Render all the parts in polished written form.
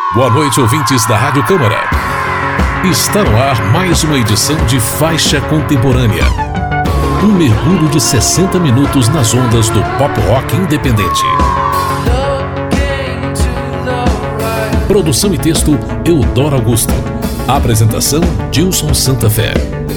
Boa noite, ouvintes da Rádio Câmara. Está no ar mais uma edição de Faixa Contemporânea. Um mergulho de 60 minutos nas ondas do pop rock independente. Produção e texto, Eudoro Augusto. Apresentação, Dilson Santa Fé.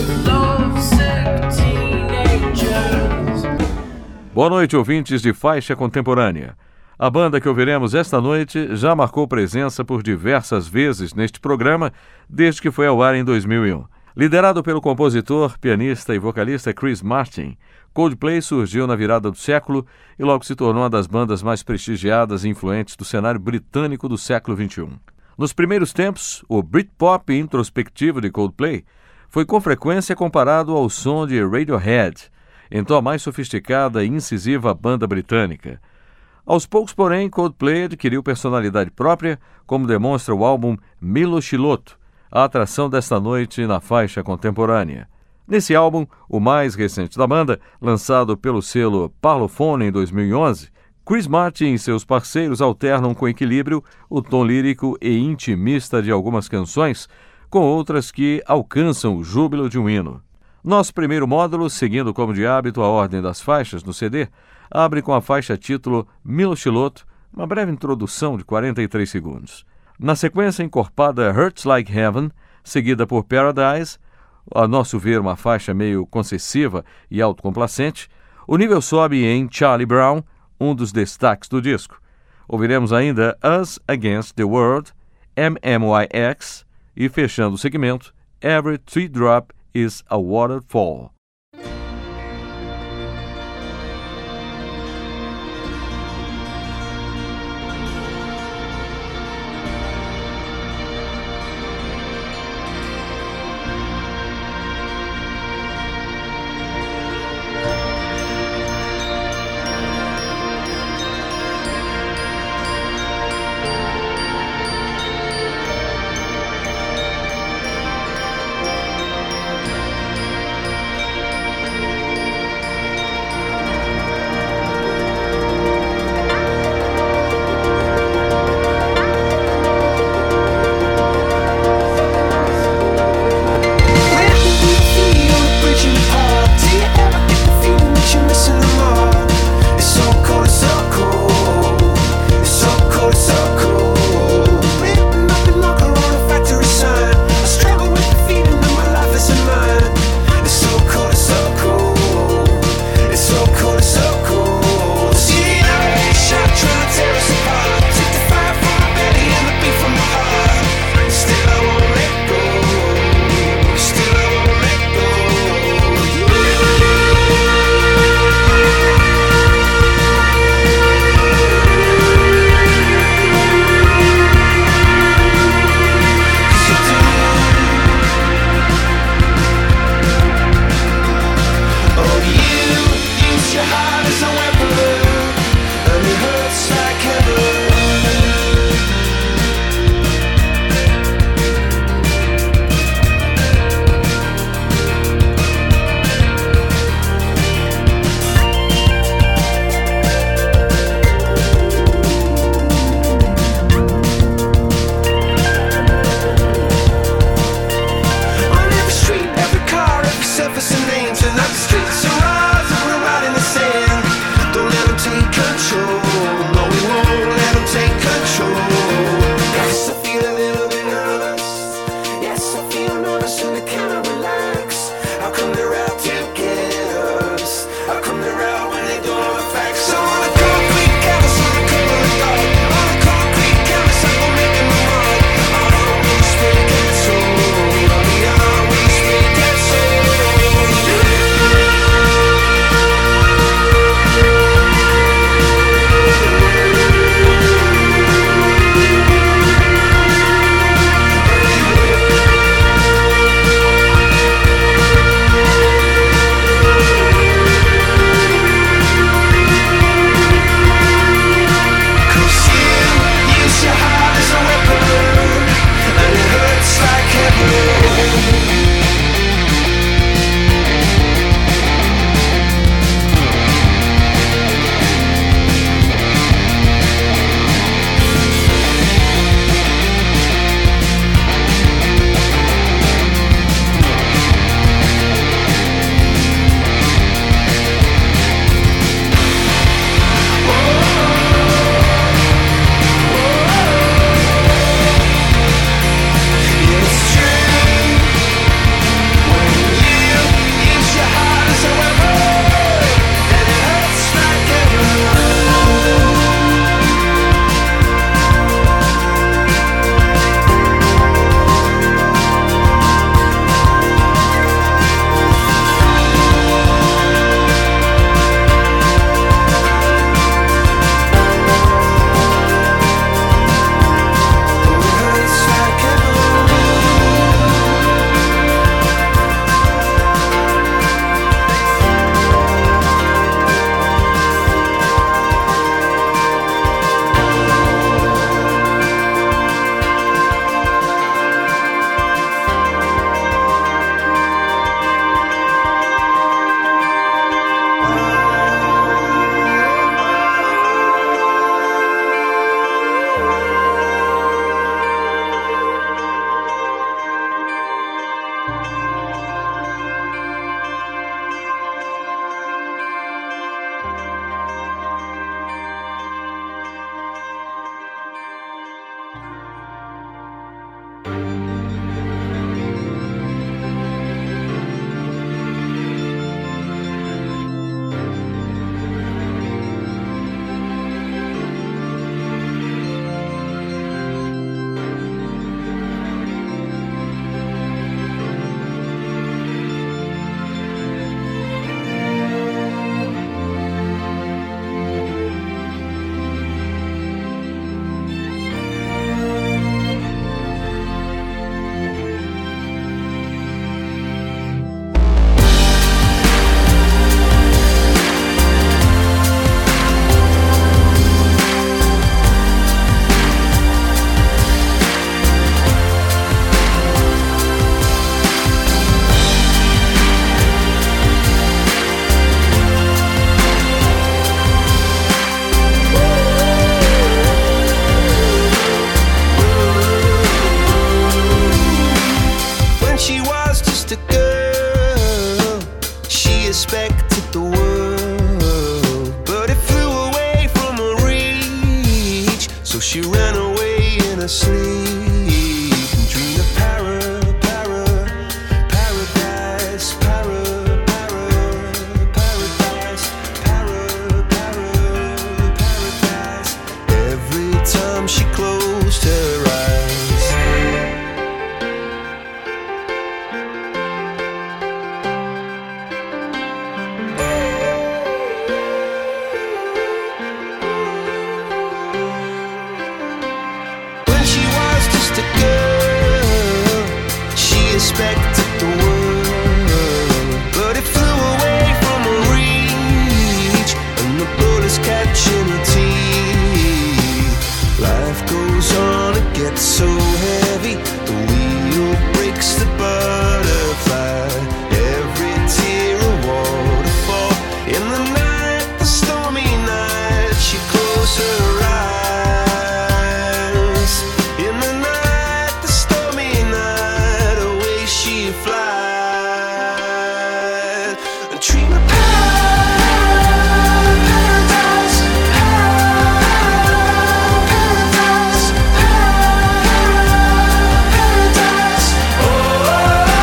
Boa noite, ouvintes de Faixa Contemporânea. A banda que ouviremos esta noite já marcou presença por diversas vezes neste programa desde que foi ao ar em 2001. Liderado pelo compositor, pianista e vocalista Chris Martin, Coldplay surgiu na virada do século e logo se tornou uma das bandas mais prestigiadas e influentes do cenário britânico do século XXI. Nos primeiros tempos, o Britpop introspectivo de Coldplay foi com frequência comparado ao som de Radiohead, então a mais sofisticada e incisiva banda britânica. Aos poucos, porém, Coldplay adquiriu personalidade própria, como demonstra o álbum Milo Xiloto, a atração desta noite na Faixa Contemporânea. Nesse álbum, o mais recente da banda, lançado pelo selo Parlophone em 2011, Chris Martin e seus parceiros alternam com equilíbrio o tom lírico e intimista de algumas canções, com outras que alcançam o júbilo de um hino. Nosso primeiro módulo, seguindo como de hábito a ordem das faixas no CD, abre com a faixa título Milo Xiloto, uma breve introdução de 43 segundos. Na sequência encorpada Hurts Like Heaven, seguida por Paradise, a nosso ver uma faixa meio concessiva e autocomplacente, o nível sobe em Charlie Brown, um dos destaques do disco. Ouviremos ainda Us Against the World, MMYX e, fechando o segmento, Every Tree Drop is a Waterfall. Paradise, paradise, oh.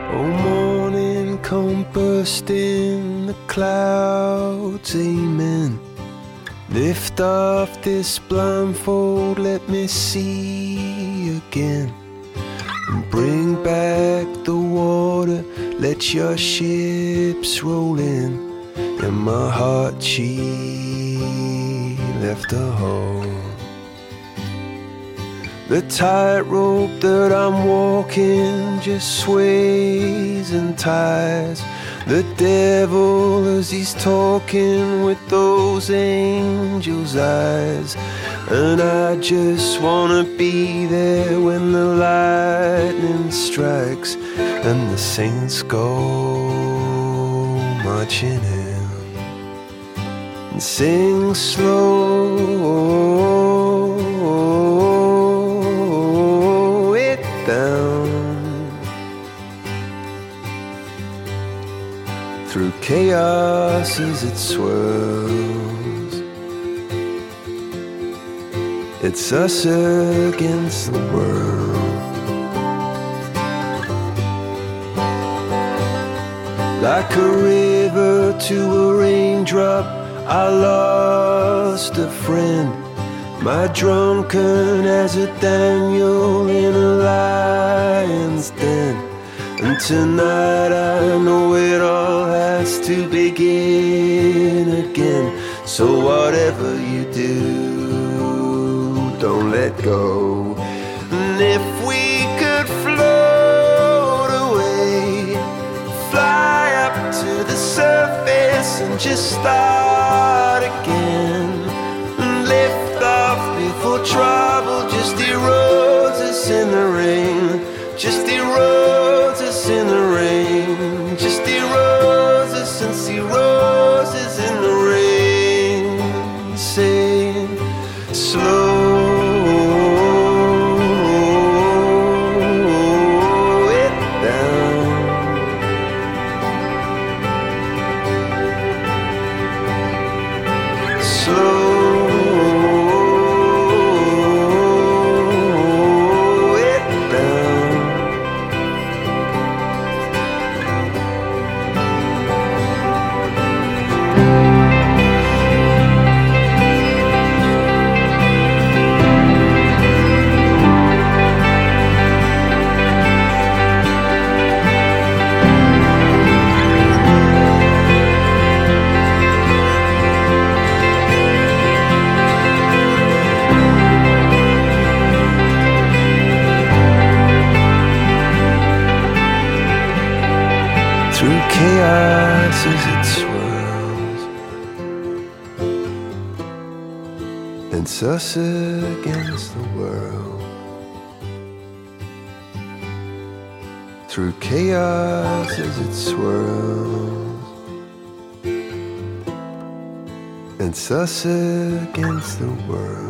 Oh, morning come bursting the clouds, amen. Lift off this blindfold, let me see again. And bring back the water, let your ships roll in. And my heart, she left a hole. The tightrope that I'm walking just sways and ties. The devil as he's talking with those angels' eyes. And I just wanna be there when the lightning strikes and the saints go marching in. And sing slow it down through chaos as it swirls. It's us against the world. Like a river to a raindrop, I lost a friend. My drunken as a Daniel in a lion's den. And tonight I know it all has to begin again. So whatever you do, don't let go. And if we could float away, fly up to the surface and just start again. And lift off before trouble just erodes us in the rain. Just erodes us in the rain. Just erodes us and see roses in the rain. Saying slow it down. Slow it down. Through chaos as it swirls, it's us against the world. Through chaos as it swirls, it's us against the world.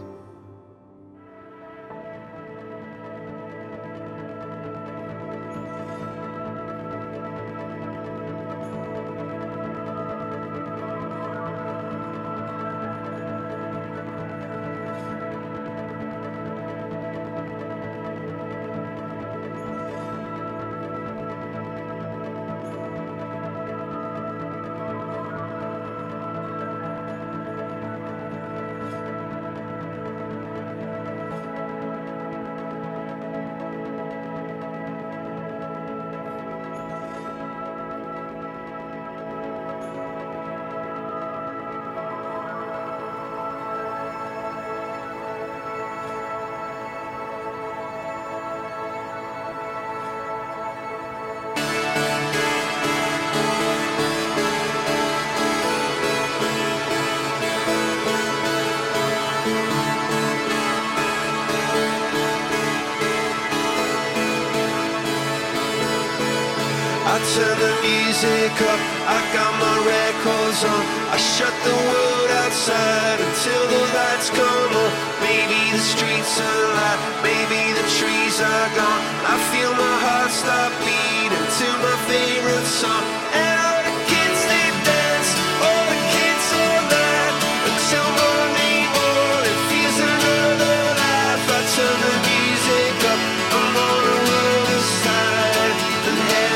I turn the music up, I got my records on. I shut the world outside until the lights come on. Maybe the streets are alive, maybe the trees are gone. I feel my heart stop beating to my favorite song. And all the kids they dance, all the kids all night until morning feels another life. I turn the music up, I'm on the other side and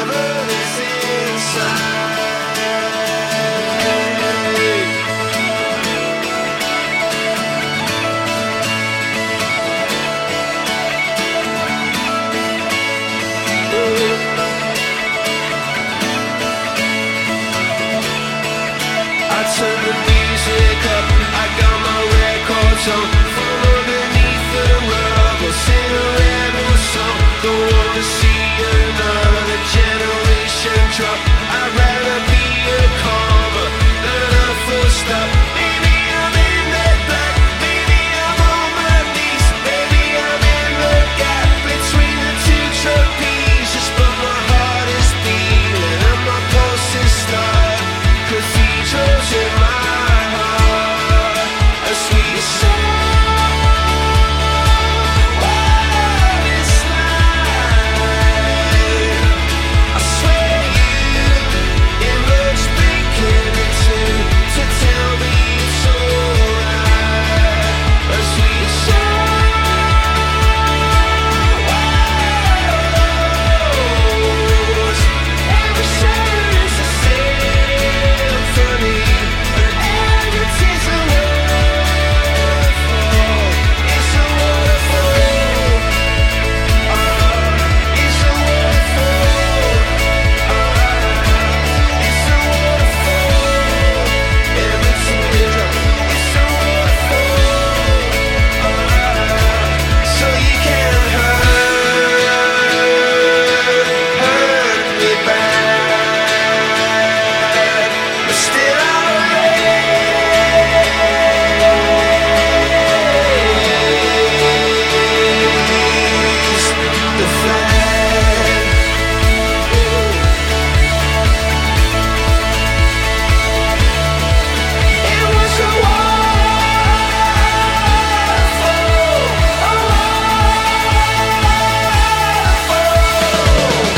song from underneath the rug, or sing a rebel song. Don't wanna see another generation drop. I'd rather be a comma than a full stop. Maybe I'm in the black, maybe I'm on my knees, maybe I'm in the gap between the two trapezes, but my heart is beating and my pulse is starting. Cathedrals in my heart, a sweet song. What it's like, I swear you emerged breaking into to tell me it's alright. A sweet song. Every sound is a symphony, and every tear's a waterfall. It's a waterfall. It's a waterfall. It's a waterfall. Every teardrop, it's a waterfall. So you can't hurt me bad, but still I'll raise the flag. It was a waterfall, a waterfall.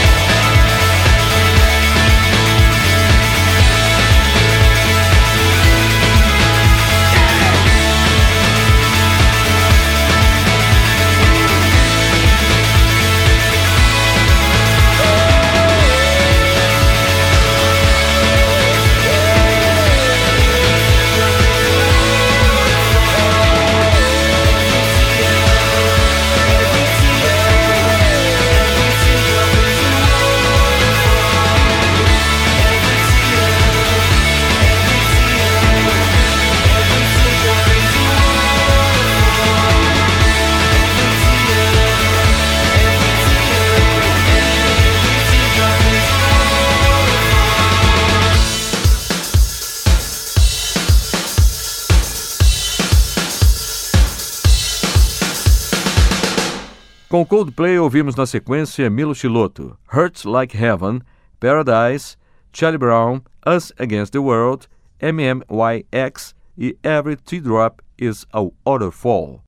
Com Coldplay ouvimos na sequência Milo Chiloto, Hurts Like Heaven, Paradise, Charlie Brown, Us Against the World, MMYX e Every Teardrop is a Waterfall.